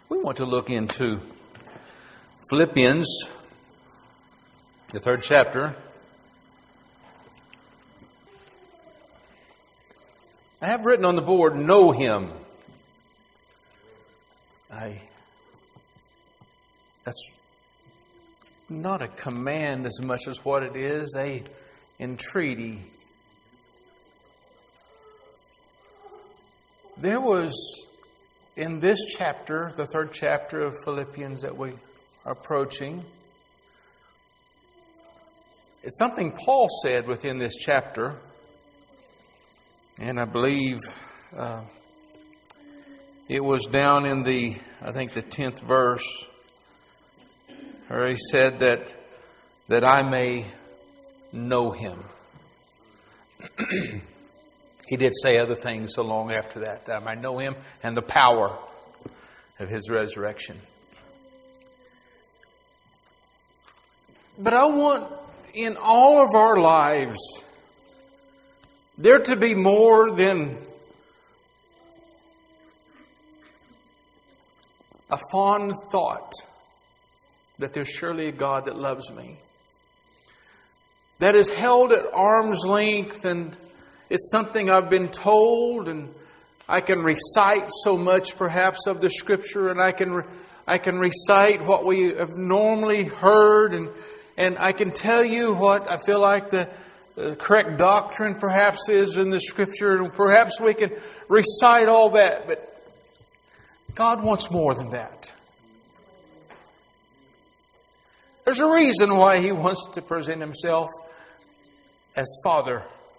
We want to look into Philippians, the 3rd chapter. I have written on the board, know Him. That's not a command as much as what it is, a entreaty. There was, in this chapter, the 3rd chapter of Philippians that we are approaching, it's something Paul said within this chapter, and I believe it was down in the 10th verse, where he said that I may know Him. He did say other things so long after that I might know Him and the power of His resurrection. But I want in all of our lives there to be more than a fond thought that there's surely a God that loves me. That is held at arm's length, and it's something I've been told, and I can recite so much perhaps of the Scripture, and I can recite what we have normally heard, and I can tell you what I feel like the correct doctrine perhaps is in the Scripture, and perhaps we can recite all that, but God wants more than that. There's a reason why He wants to present Himself as Father.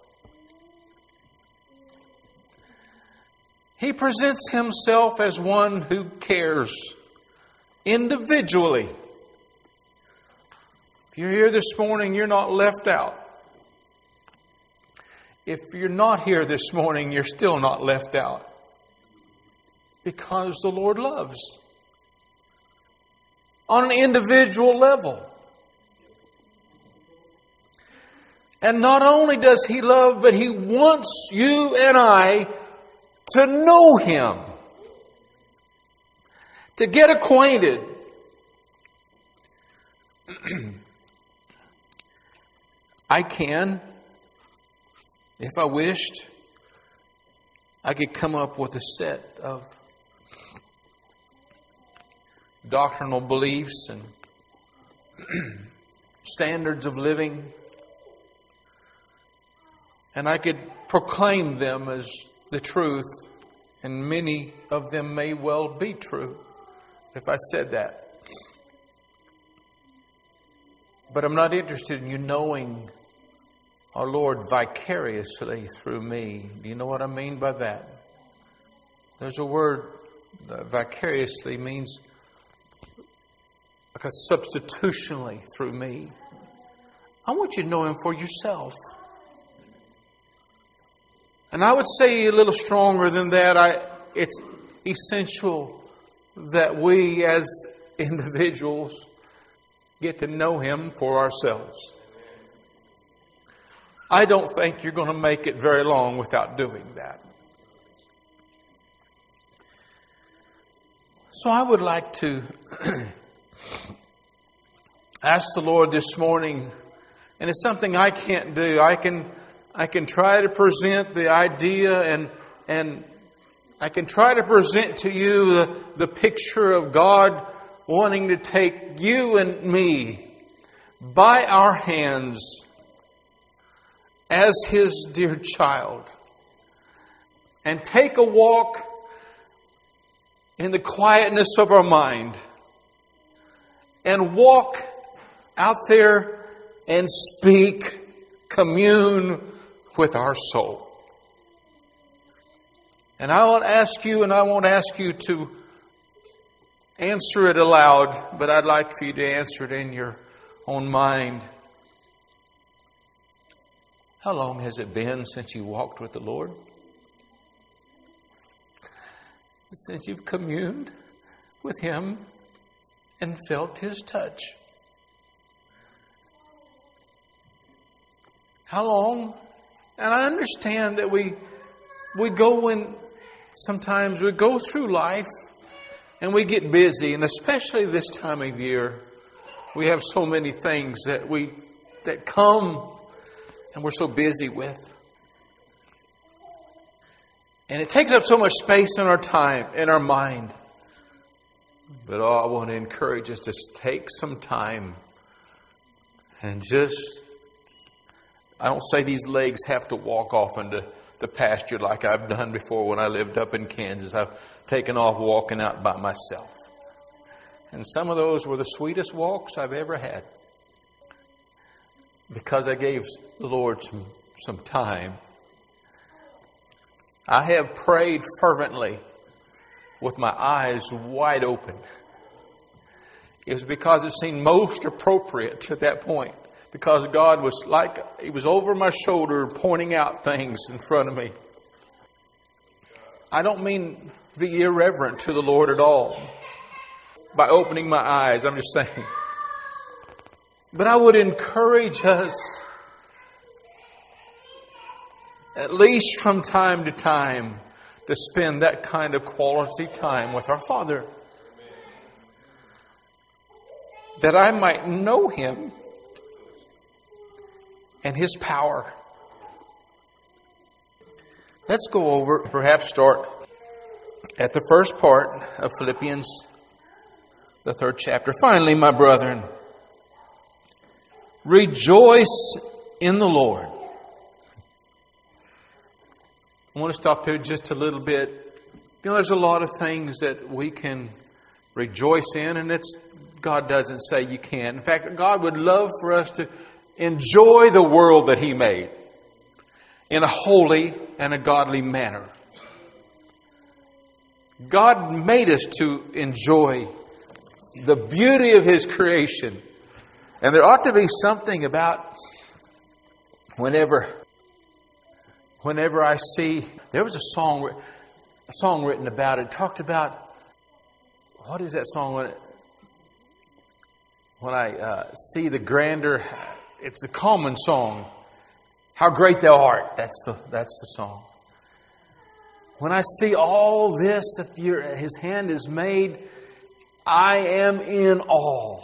He presents Himself as one who cares individually. If you're here this morning, you're not left out. If you're not here this morning, you're still not left out. Because the Lord loves. On an individual level. And not only does He love, but He wants you and I to know Him. To get acquainted. I can, if I wished, I could come up with a set of doctrinal beliefs and standards of living, and I could proclaim them as the truth, and many of them may well be true if I said that. But I'm not interested in you knowing our Lord vicariously through me. Do you know what I mean by that? There's a word, vicariously means like a substitutionally through me. I want you to know Him for yourself. And I would say a little stronger than that. It's essential that we as individuals get to know Him for ourselves. I don't think you're going to make it very long without doing that. So I would like to ask the Lord this morning, and it's something I can't do. I can try to present the idea and I can try to present to you the picture of God wanting to take you and me by our hands as His dear child and take a walk in the quietness of our mind and walk out there and speak, commune with our soul. And I won't ask you to answer it aloud, but I'd like for you to answer it in your own mind. How long has it been since you walked with the Lord? Since you've communed with Him and felt His touch. How long? And I understand that we go through life And we get busy, and especially this time of year, we have so many things that come and we're so busy with. And it takes up so much space in our time, in our mind. But I want to encourage us to take some time and I don't say these legs have to walk off into the pasture like I've done before when I lived up in Kansas. I've taken off walking out by myself. And some of those were the sweetest walks I've ever had. Because I gave the Lord some time. I have prayed fervently with my eyes wide open. It was because it seemed most appropriate at that point. Because God was He was over my shoulder pointing out things in front of me. I don't mean to be irreverent to the Lord at all by opening my eyes. I'm just saying. But I would encourage us, at least from time to time, to spend that kind of quality time with our Father. That I might know Him and His power. Let's go over, perhaps start at the first part of Philippians, the 3rd chapter. Finally, my brethren, rejoice in the Lord. I want to stop there just a little bit. You know, there's a lot of things that we can rejoice in, and God doesn't say you can't. In fact, God would love for us to enjoy the world that He made in a holy and a godly manner. God made us to enjoy the beauty of His creation. And there ought to be something about whenever I see, there was a song written about it. Talked about, what is that song? When I see the grandeur, it's a common song. How great Thou art. That's the song. When I see all this that His hand has made, I am in awe.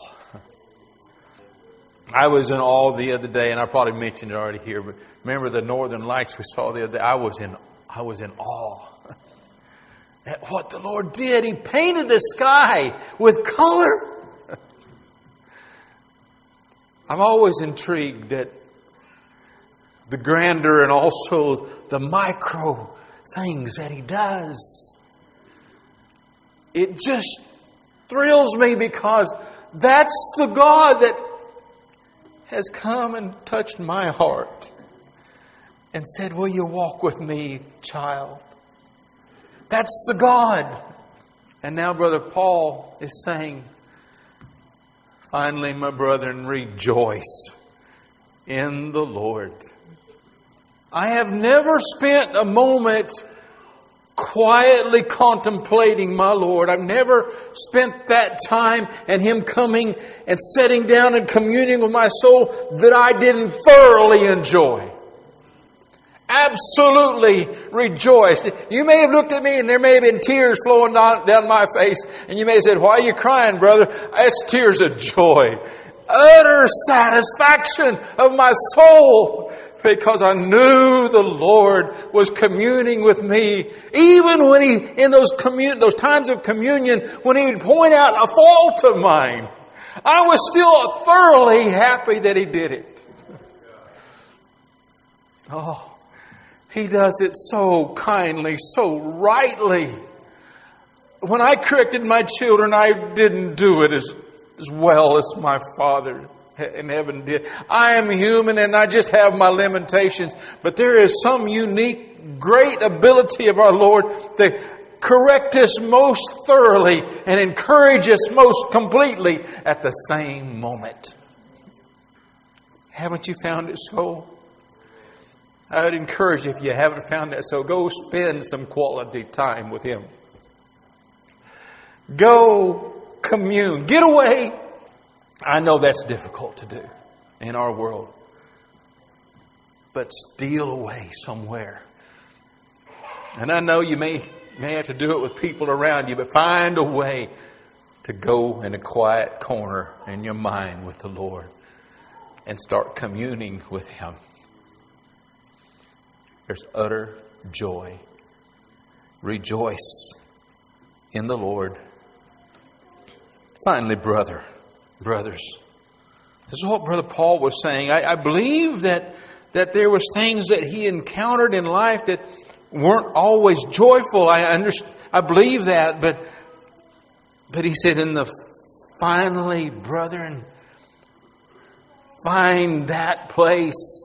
I was in awe the other day, and I probably mentioned it already here, but remember the northern lights we saw the other day? I was in awe at what the Lord did. He painted the sky with color. I'm always intrigued at the grandeur and also the micro things that He does. It just thrills me because that's the God that has come and touched my heart and said, will you walk with me, child? That's the God. And now Brother Paul is saying, finally, my brethren, rejoice in the Lord. I have never spent a moment quietly contemplating my Lord. I've never spent that time and Him coming and sitting down and communing with my soul that I didn't thoroughly enjoy. Absolutely rejoiced. You may have looked at me and there may have been tears flowing down my face, and you may have said, why are you crying, brother? It's tears of joy. Utter satisfaction of my soul, because I knew the Lord was communing with me. Even when He, in those times of communion, when He would point out a fault of mine, I was still thoroughly happy that He did it. Oh, He does it so kindly, so rightly. When I corrected my children, I didn't do it as well as my Father in heaven did. I am human and I just have my limitations. But there is some unique, great ability of our Lord to correct us most thoroughly and encourage us most completely at the same moment. Haven't you found it so? I would encourage you, if you haven't found that so, go spend some quality time with Him. Go commune. Get away. I know that's difficult to do in our world. But steal away somewhere. And I know you may may have to do it with people around you, but find a way to go in a quiet corner in your mind with the Lord and start communing with Him. There's utter joy. Rejoice in the Lord. Finally, brothers, this is what Brother Paul was saying. I believe that there was things that he encountered in life that weren't always joyful. I believe that, but he said, finally, brethren, find that place.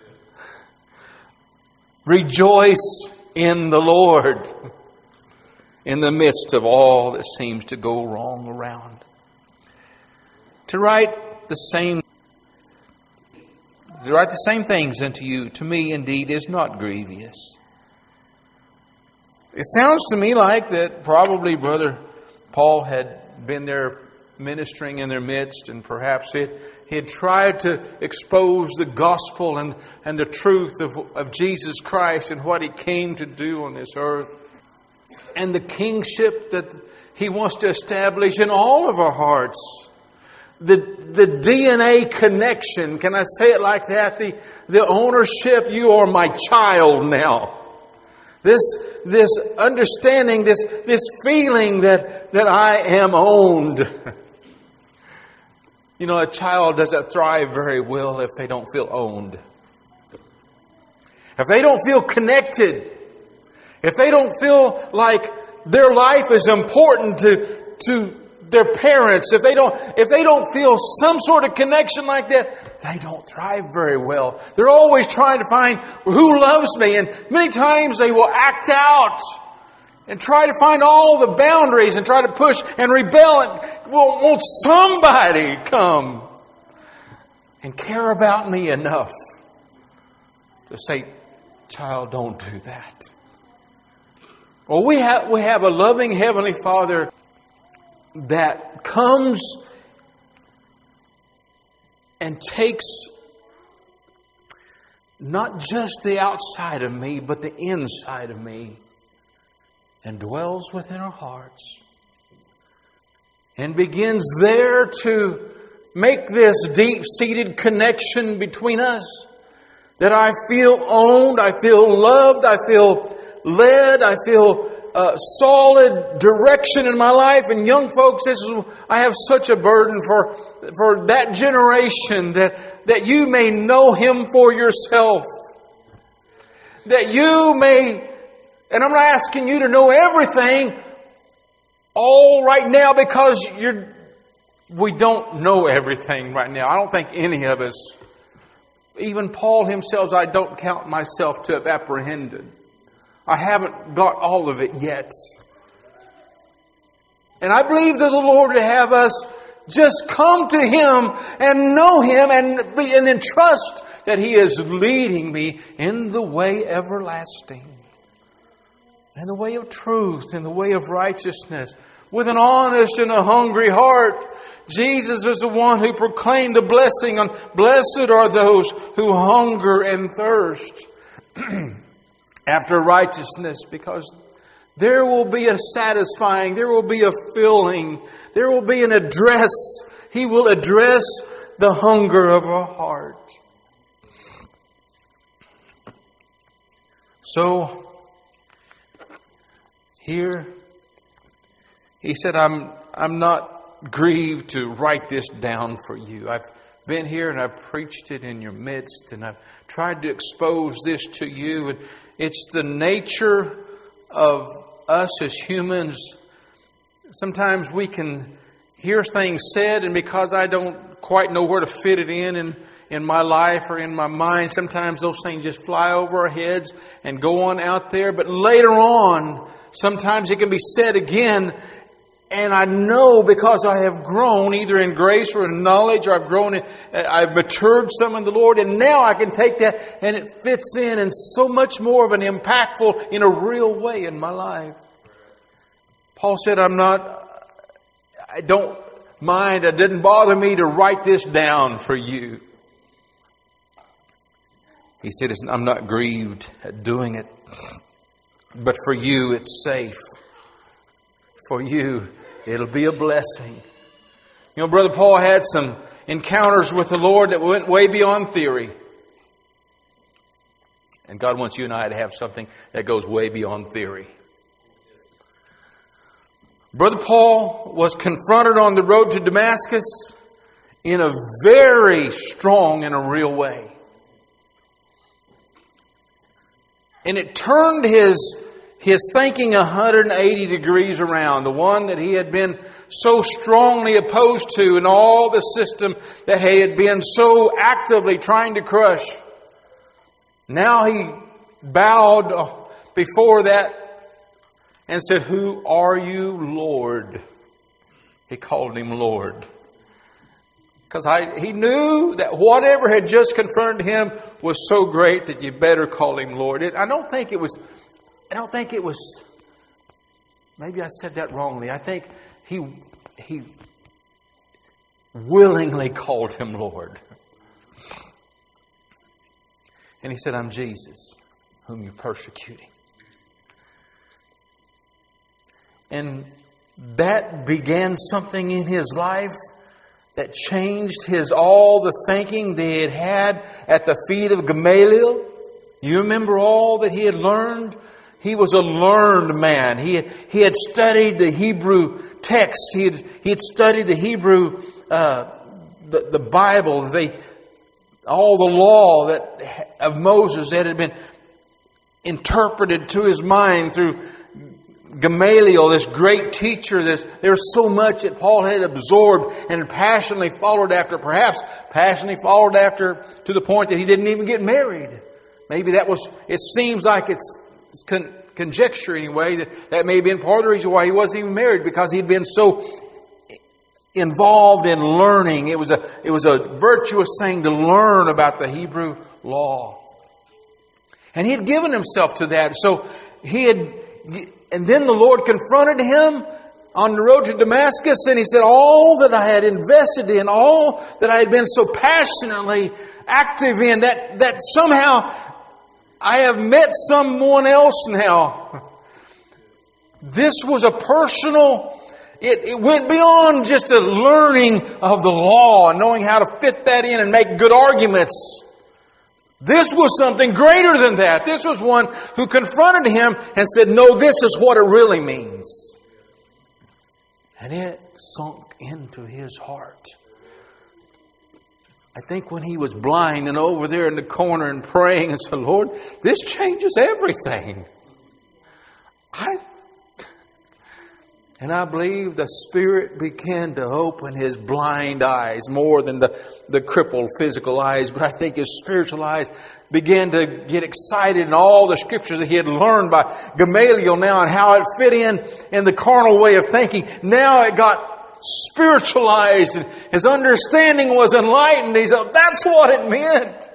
Rejoice in the Lord in the midst of all that seems to go wrong around. To write the same things unto you, to me indeed is not grievous. It sounds to me like that probably Brother Paul had been there ministering in their midst, and perhaps he had tried to expose the gospel and the truth of Jesus Christ and what He came to do on this earth, and the kingship that He wants to establish in all of our hearts. The DNA connection, can I say it like that? The ownership, you are my child now. This understanding, this feeling that I am owned. You know, a child doesn't thrive very well if they don't feel owned. If they don't feel connected. If they don't feel like their life is important to their parents, if they don't feel some sort of connection like that, they don't thrive very well. They're always trying to find who loves me, and many times they will act out and try to find all the boundaries and try to push and rebel, and won't somebody come and care about me enough to say, child, don't do that. Well, we have a loving Heavenly Father that comes and takes not just the outside of me, but the inside of me, and dwells within our hearts, and begins there to make this deep-seated connection between us, that I feel owned, I feel loved, I feel led, I feel solid direction in my life. And young folks, I have such a burden for that generation, that you may know Him for yourself. That you may, and I'm not asking you to know everything all right now, because we don't know everything right now. I don't think any of us, even Paul himself, I don't count myself to have apprehended. I haven't got all of it yet. And I believe that the Lord would have us just come to Him and know Him and then trust that He is leading me in the way everlasting, in the way of truth, in the way of righteousness, with an honest and a hungry heart. Jesus is the one who proclaimed the blessing on blessed are those who hunger and thirst after righteousness, because there will be a satisfying, there will be a filling, there will be an address. He will address the hunger of our heart. So, here, he said, I'm not grieved to write this down for you. I've been here and I've preached it in your midst, and I've tried to expose this to you. And it's the nature of us as humans. Sometimes we can hear things said, and because I don't quite know where to fit it in my life or in my mind, sometimes those things just fly over our heads and go on out there. But later on, sometimes it can be said again. And I know, because I have grown either in grace or in knowledge, or I've matured some in the Lord, and now I can take that and it fits in so much more of an impactful in a real way in my life. Paul said, I don't mind, it didn't bother me to write this down for you. He said, I'm not grieved at doing it. But for you, it's safe. For you, it'll be a blessing. You know, Brother Paul had some encounters with the Lord that went way beyond theory. And God wants you and I to have something that goes way beyond theory. Brother Paul was confronted on the road to Damascus in a very strong and a real way. And it turned his thinking 180 degrees around. The one that he had been so strongly opposed to, and all the system that he had been so actively trying to crush. Now he bowed before that and said, "Who are you, Lord?" He called Him Lord. Because he knew that whatever had just confronted him was so great that you better call Him Lord. I don't think it was, maybe I said that wrongly. I think he willingly called Him Lord. And he said, "I'm Jesus, whom you're persecuting." And that began something in his life that changed all the thinking they had had at the feet of Gamaliel. You remember all that he had learned? He was a learned man. He had studied the Hebrew text. He had studied the Hebrew, the Bible, all the law of Moses that had been interpreted to his mind through Gamaliel, this great teacher. There was so much that Paul had absorbed and passionately followed after, perhaps passionately followed after to the point that he didn't even get married. Maybe it seems like it's conjecture anyway, that may have been part of the reason why he wasn't even married, because he'd been so involved in learning. It was a virtuous thing to learn about the Hebrew law. And he had given himself to that. So and then the Lord confronted him on the road to Damascus, and He said, all that I had invested in, all that I had been so passionately active in, that somehow I have met someone else now. This was a personal, it went beyond just a learning of the law and knowing how to fit that in and make good arguments. This was something greater than that. This was one who confronted him and said, "No, this is what it really means." And it sunk into his heart. I think when he was blind and over there in the corner and praying and said, "Lord, this changes everything." And I believe the Spirit began to open his blind eyes more than the crippled physical eyes. But I think his spiritual eyes began to get excited in all the scriptures that he had learned by Gamaliel now and how it fit in the carnal way of thinking. Now it got spiritualized and his understanding was enlightened. He said, "That's what it meant."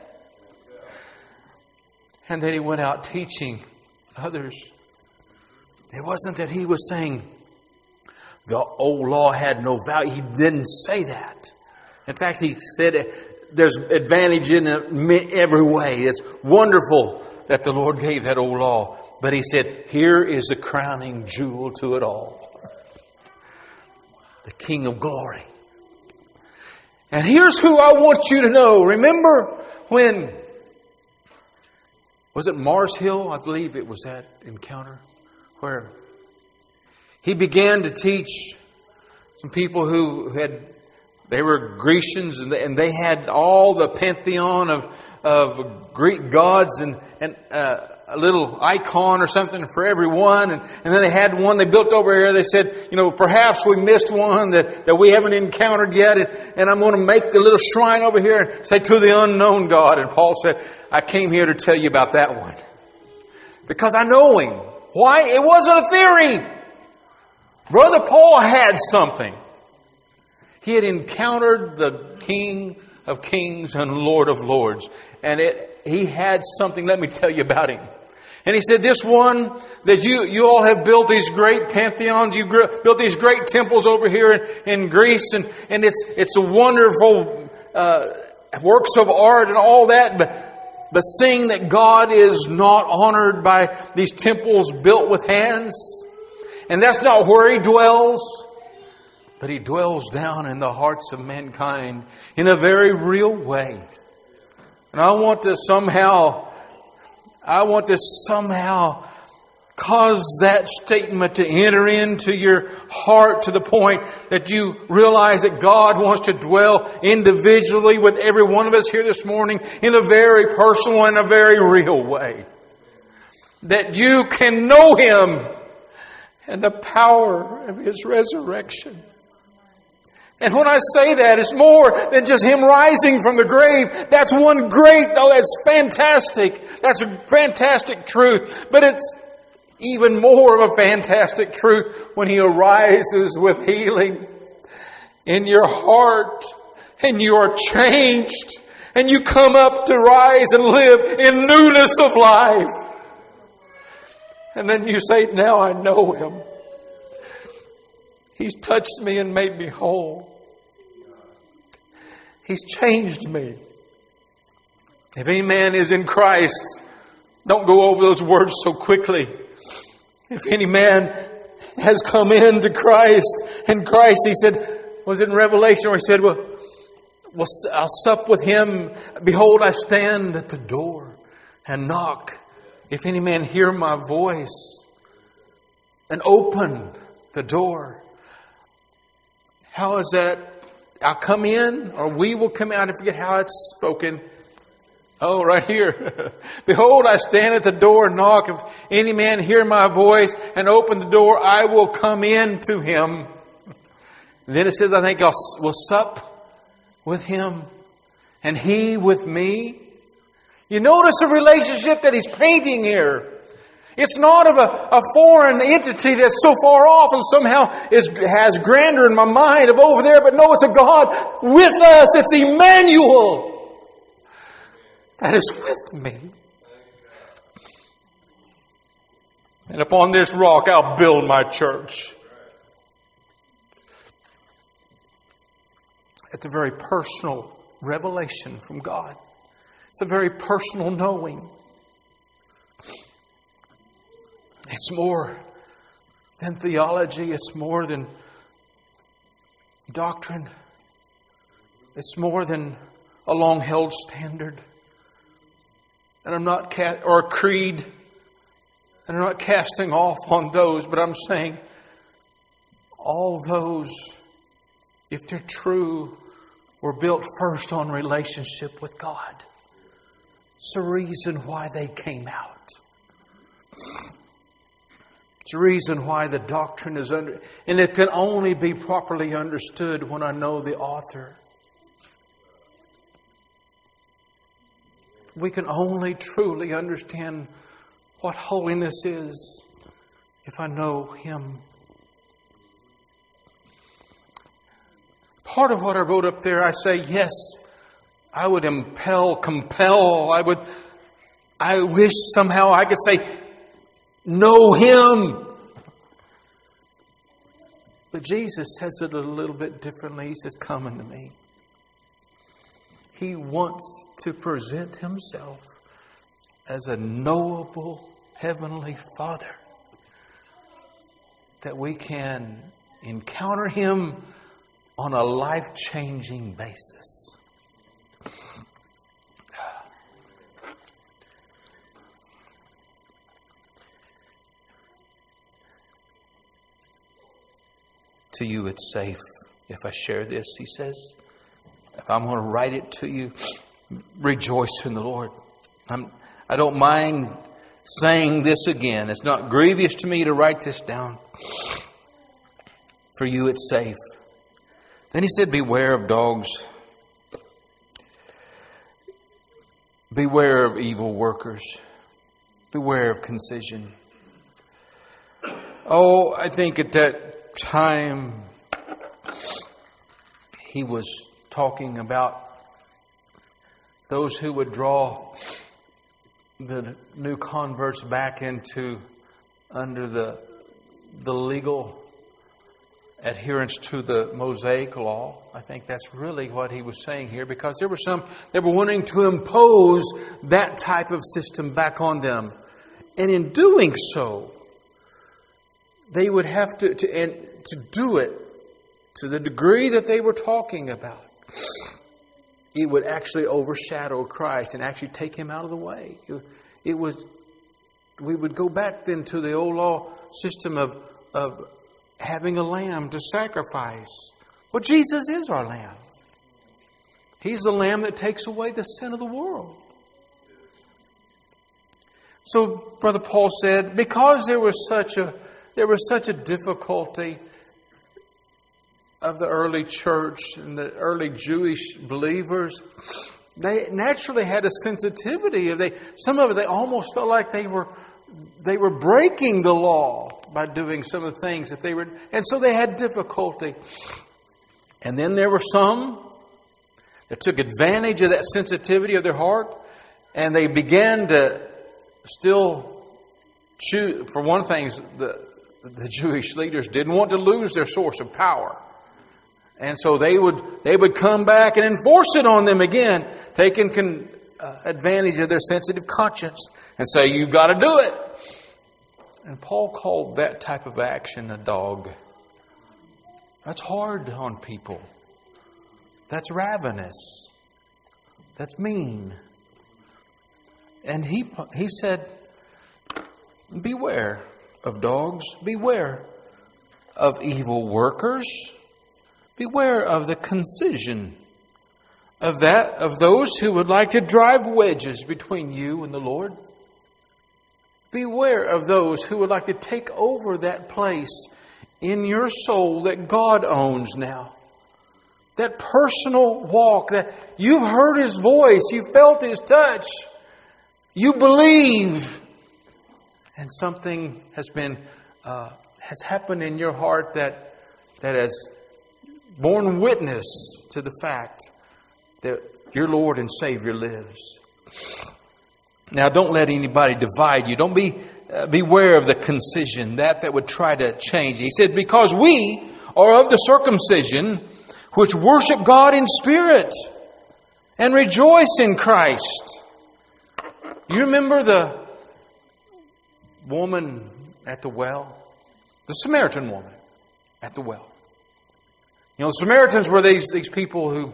And then he went out teaching others. It wasn't that he was saying the old law had no value. He didn't say that. In fact, he said there's advantage in it every way. It's wonderful that the Lord gave that old law. But he said, here is the crowning jewel to it all. The King of Glory. And here's who I want you to know. Remember when, was it Mars Hill? I believe it was that encounter where he began to teach some people who they were Grecians and they had all the pantheon of Greek gods and a little icon or something for everyone. And then they had one they built over here. They said, perhaps we missed one that we haven't encountered yet. And I'm going to make the little shrine over here and say to the unknown God. And Paul said, I came here to tell you about that one. Because I know him. Why? It wasn't a theory. Brother Paul had something. He had encountered the King of Kings and Lord of Lords. And he had something, let me tell you about him. And he said, this one that you all have built these great pantheons, you built these great temples over here in Greece, and it's a wonderful works of art and all that. but seeing that God is not honored by these temples built with hands, and that's not where He dwells, but He dwells down in the hearts of mankind in a very real way. And I want to somehow cause that statement to enter into your heart to the point that you realize that God wants to dwell individually with every one of us here this morning in a very personal and a very real way. That you can know Him and the power of His resurrection. And when I say that, it's more than just Him rising from the grave. That's one great, that's fantastic. That's a fantastic truth. But it's even more of a fantastic truth when He arises with healing in your heart, and you are changed, and you come up to rise and live in newness of life. And then you say, now I know Him. He's touched me and made me whole. He's changed me. If any man is in Christ, don't go over those words so quickly. If any man has come into Christ, and Christ, He said, was it in Revelation where He said, well, I'll sup with Him. Behold, I stand at the door and knock. If any man hear my voice and open the door. How is that? I'll come in, or we will come out. I forget how it's spoken. Oh, right here. Behold, I stand at the door and knock. If any man hear my voice and open the door, I will come in to him. And then it says, I think will sup with him and he with me. You notice the relationship that He's painting here. It's not of a foreign entity that's so far off and somehow has grandeur in my mind of over there. But no, it's a God with us. It's Emmanuel that is with me. And upon this rock I'll build my church. It's a very personal revelation from God. It's a very personal knowing. It's more than theology. It's more than doctrine. It's more than a long-held standard. And I'm not or a creed. And I'm not casting off on those, but I'm saying all those, if they're true, were built first on relationship with God. It's the reason why they came out. It's the reason why the doctrine is and it can only be properly understood when I know the author. We can only truly understand what holiness is if I know Him. Part of what I wrote up there, I say, yes, I would compel. I wish somehow I could say, know Him. But Jesus says it a little bit differently. He says, come unto me. He wants to present Himself as a knowable Heavenly Father, that we can encounter Him on a life-changing basis. To you it's safe if I share this, He says. If I'm going to write it to you, rejoice in the Lord. I don't mind saying this again. It's not grievous to me to write this down. For you it's safe. Then He said, beware of dogs. Beware of evil workers. Beware of concision. Oh, I think at that time He was talking about those who would draw the new converts back into under the legal adherence to the Mosaic law. I think that's really what he was saying here, because there were some that were wanting to impose that type of system back on them. And in doing so, they would have to do it to the degree that they were talking about. It would actually overshadow Christ and actually take Him out of the way. We would go back then to the old law system of having a lamb to sacrifice. Well, Jesus is our lamb. He's the lamb that takes away the sin of the world. So, Brother Paul said, because there was such a difficulty of the early church and the early Jewish believers, they naturally had a sensitivity. Some of it, they almost felt like they were breaking the law by doing some of the things that they were, and so they had difficulty. And then there were some that took advantage of that sensitivity of their heart, and they began to still choose. For one thing, the Jewish leaders didn't want to lose their source of power. And so they would come back and enforce it on them again, taking advantage of their sensitive conscience and say, "You've got to do it." And Paul called that type of action a dog. That's hard on people. That's ravenous. That's mean. And he said, beware of dogs. Beware of evil workers. Beware of the concision of those who would like to drive wedges between you and the Lord. Beware of those who would like to take over that place in your soul that God owns now. That personal walk, that you've heard His voice, you felt His touch, you believe, and something has happened in your heart that has borne witness to the fact that your Lord and Savior lives. Now, don't let anybody divide you. Don't beware of the concision, that would try to change. He said, because we are of the circumcision, which worship God in spirit and rejoice in Christ. You remember the woman at the well? The Samaritan woman at the well. You know, the Samaritans were these people who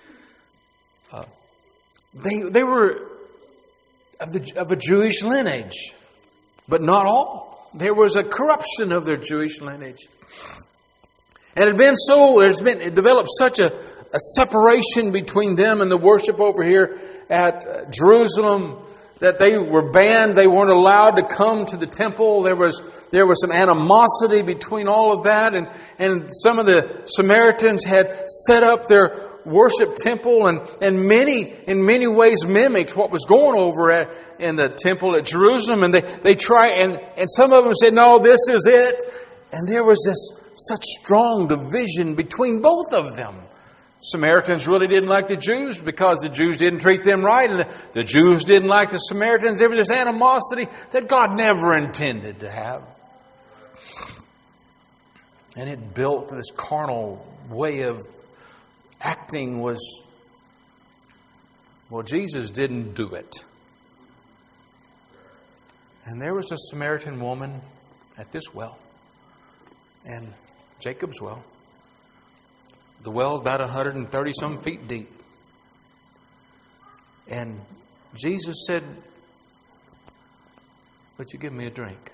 they were of a Jewish lineage, but not all. There was a corruption of their Jewish lineage, and it developed such a separation between them and the worship over here at Jerusalem that they were banned. They weren't allowed to come to the temple. There was some animosity between all of that, and some of the Samaritans had set up their worship temple and in many ways mimicked what was going over in the temple at Jerusalem. And they try and some of them said, "No, this is it." And there was such strong division between both of them. Samaritans really didn't like the Jews because the Jews didn't treat them right, and the Jews didn't like the Samaritans. There was this animosity that God never intended to have. And it built this carnal way of acting Jesus didn't do it. And there was a Samaritan woman at this well, and Jacob's well. The well about 130 some feet deep. And Jesus said, "Would you give me a drink?"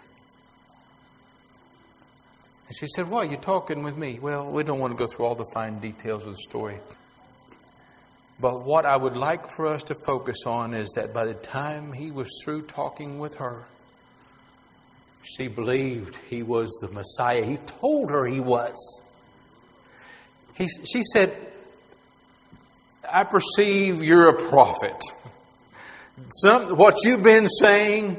And she said, "Why are you talking with me?" Well, we don't want to go through all the fine details of the story. But what I would like for us to focus on is that by the time he was through talking with her, she believed he was the Messiah. He told her he was. She said, "I perceive you're a prophet. What you've been saying,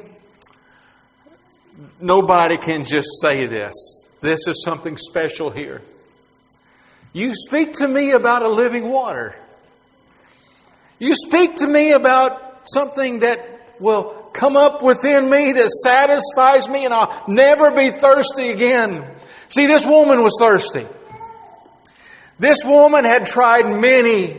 nobody can just say this. This is something special here. You speak to me about a living water. You speak to me about something that will come up within me that satisfies me and I'll never be thirsty again. See, this woman was thirsty. This woman had tried many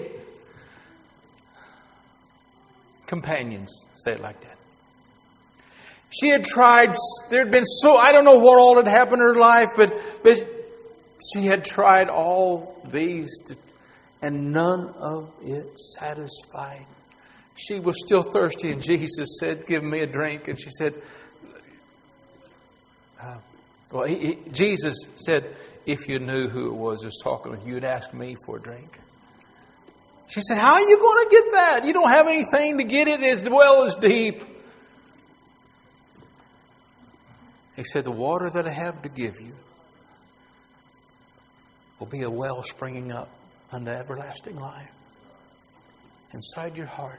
companions, say it like that. She had tried, there had been I don't know what all had happened in her life, but she had tried all these, and none of it satisfied. She was still thirsty, and Jesus said, "Give me a drink." And she said, Jesus said, "If you knew who it was that was talking with you, you'd ask me for a drink." She said, "How are you going to get that? You don't have anything to get it as well as deep." He said, "The water that I have to give you will be a well springing up unto everlasting life inside your heart.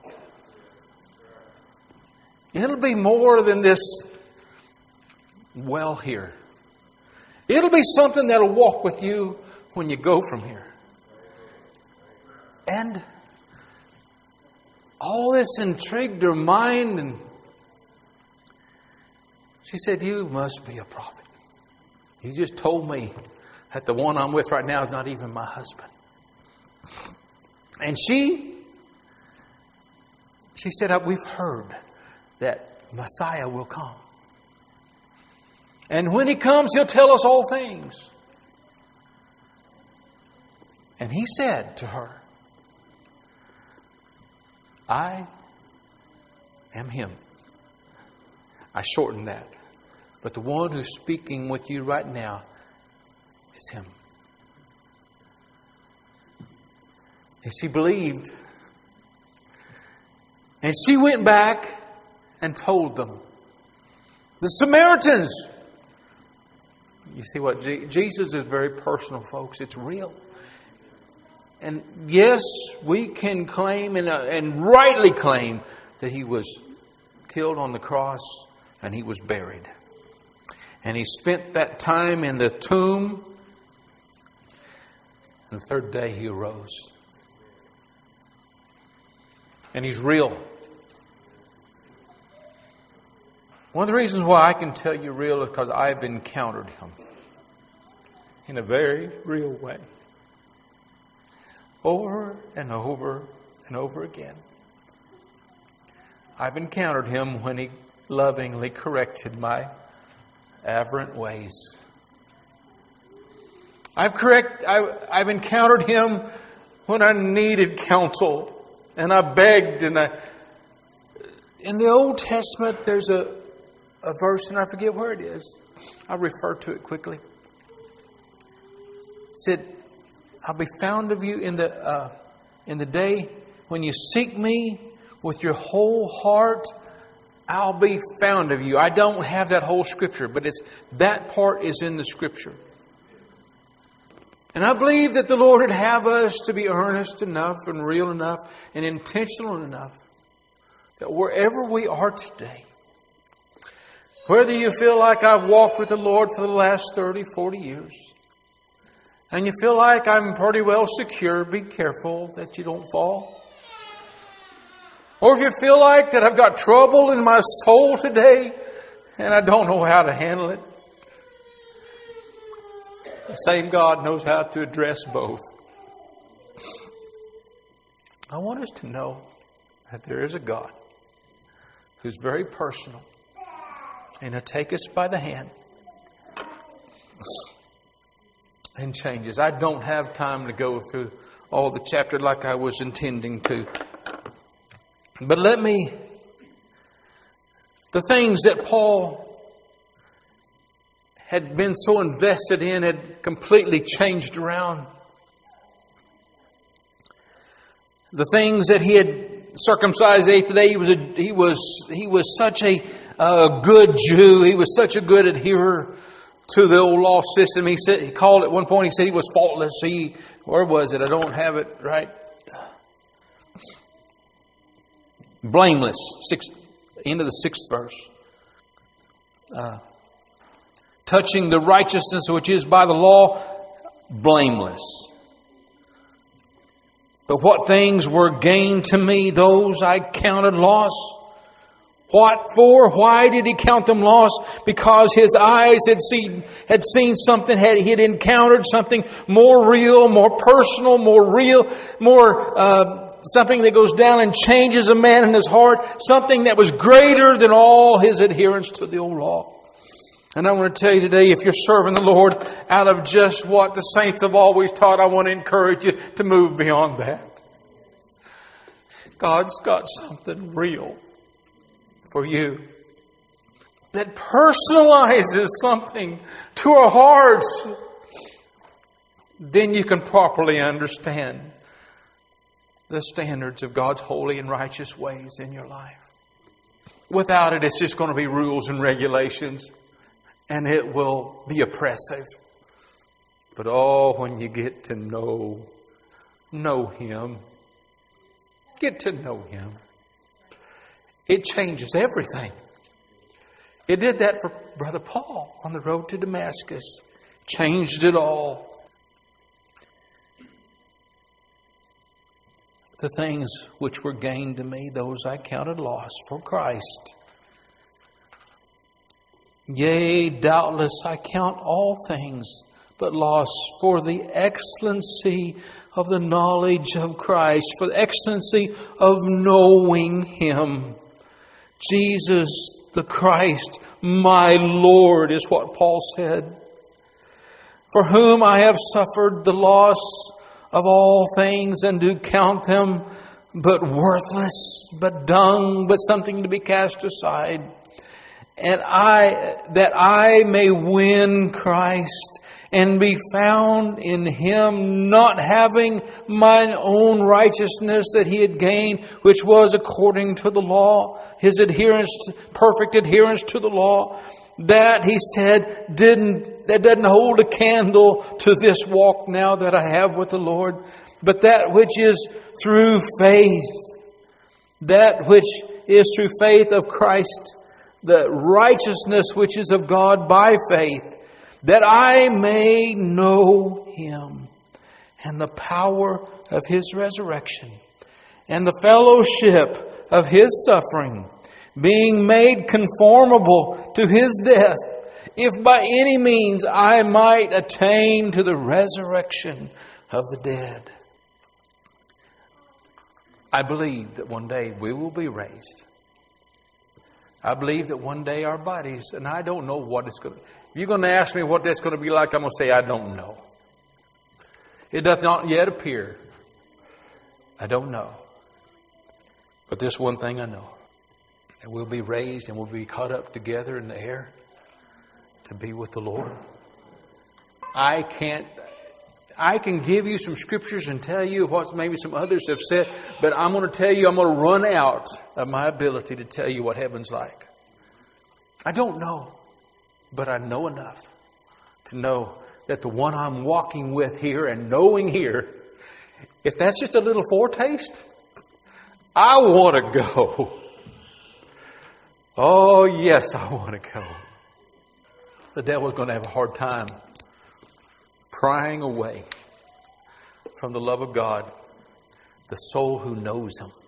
It'll be more than this well here. It'll be something that'll walk with you when you go from here." And all this intrigued her mind, and she said, "You must be a prophet. You just told me that the one I'm with right now is not even my husband." And she said, "We've heard that Messiah will come. And when He comes, He'll tell us all things." And He said to her, "I am Him." I shortened that. But the one who's speaking with you right now is Him. And she believed. And she went back and told them. The Samaritans. You see what? Jesus is very personal, folks. It's real. And yes, we can claim and rightly claim that He was killed on the cross and He was buried. And He spent that time in the tomb. And the third day He arose. And He's real. One of the reasons why I can tell you real is because I've encountered Him in a very real way. Over and over and over again. I've encountered Him when He lovingly corrected my aberrant ways. I've encountered Him when I needed counsel. And I begged, in the Old Testament, there's a verse, and I forget where it is. I'll refer to it quickly. It said, "I'll be found of you in the day when you seek me with your whole heart. I'll be found of you." I don't have that whole scripture, but that part is in the scripture. And I believe that the Lord would have us to be earnest enough and real enough and intentional enough that wherever we are today, whether you feel like I've walked with the Lord for the last 30, 40 years, and you feel like I'm pretty well secure, be careful that you don't fall. Or if you feel like that I've got trouble in my soul today and I don't know how to handle it, the same God knows how to address both. I want us to know that there is a God who's very personal and He'll take us by the hand and change us. I don't have time to go through all the chapter like I was intending to. But the things that Paul had been so invested in had completely changed around. The things that he had circumcised the 8th day, he was such a good Jew. He was such a good adherer to the old law system. He called at one point, he said he was faultless. Where was it? I don't have it right. Blameless. End of the 6th verse. Touching the righteousness which is by the law, blameless. But what things were gained to me, those I counted loss What for? Why did he count them lost? Because his eyes had seen something, he had encountered something more real, more personal, more real, something that goes down and changes a man in his heart, something that was greater than all his adherence to the old law. And I want to tell you today, if you're serving the Lord out of just what the saints have always taught, I want to encourage you to move beyond that. God's got something real for you that personalizes something to our hearts. Then you can properly understand the standards of God's holy and righteous ways in your life. Without it, it's just going to be rules and regulations, and it will be oppressive. But when you get to know Him, get to know Him, it changes everything. It did that for Brother Paul on the road to Damascus. Changed it all. The things which were gained to me, those I counted loss for Christ. Yea, doubtless I count all things but loss for the excellency of the knowledge of Christ, for the excellency of knowing Him. Jesus the Christ, my Lord, is what Paul said. For whom I have suffered the loss of all things, and do count them but worthless, but dung, but something to be cast aside. And that I may win Christ and be found in Him, not having mine own righteousness that He had gained, which was according to the law, His perfect adherence to the law. That, he said, that doesn't hold a candle to this walk now that I have with the Lord. But that which is through faith. That which is through faith of Christ. The righteousness which is of God by faith. That I may know Him. And the power of His resurrection. And the fellowship of His suffering. Being made conformable to His death, if by any means I might attain to the resurrection of the dead. I believe that one day we will be raised. I believe that one day our bodies, and I don't know what it's going to be. If you're going to ask me what that's going to be like, I'm going to say I don't know. It does not yet appear. I don't know. But this one thing I know. And we'll be raised and we'll be caught up together in the air to be with the Lord. I can give you some scriptures and tell you what maybe some others have said, but I'm going to tell you, I'm going to run out of my ability to tell you what heaven's like. I don't know, but I know enough to know that the one I'm walking with here and knowing here, if that's just a little foretaste, I want to go. Oh, yes, I want to go. The devil's going to have a hard time prying away from the love of God the soul who knows Him.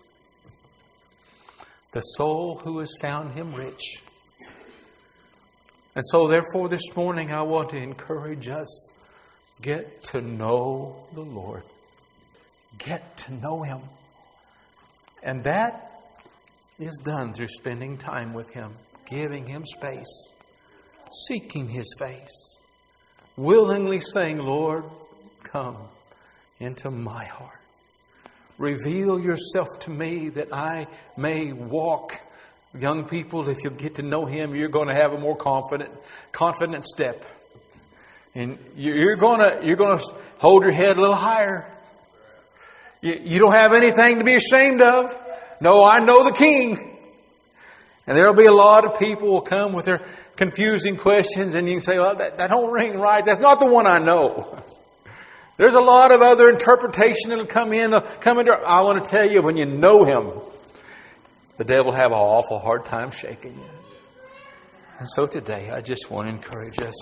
The soul who has found Him rich. And so, therefore, this morning I want to encourage us, get to know the Lord. Get to know Him. And that is done through spending time with Him, giving Him space, seeking His face, willingly saying, Lord, come into my heart. Reveal yourself to me that I may walk. Young people, if you get to know Him, you're going to have a more confident step. And you're going to hold your head a little higher. You don't have anything to be ashamed of. No, I know the King. And there'll be a lot of people who will come with their confusing questions, and you can say, well, that don't ring right. That's not the one I know. There's a lot of other interpretation that'll come in. I want to tell you, when you know Him, the devil will have an awful hard time shaking you. And so today, I just want to encourage us.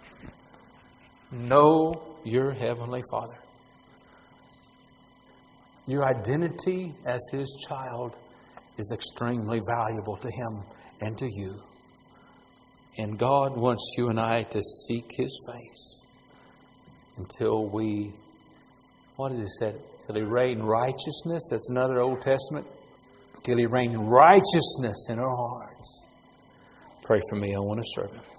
Know your Heavenly Father. Your identity as His child is extremely valuable to Him and to you. And God wants you and I to seek His face until we, what is it said? Till He reign righteousness. That's another Old Testament. Till He reign righteousness in our hearts. Pray for me. I want to serve Him.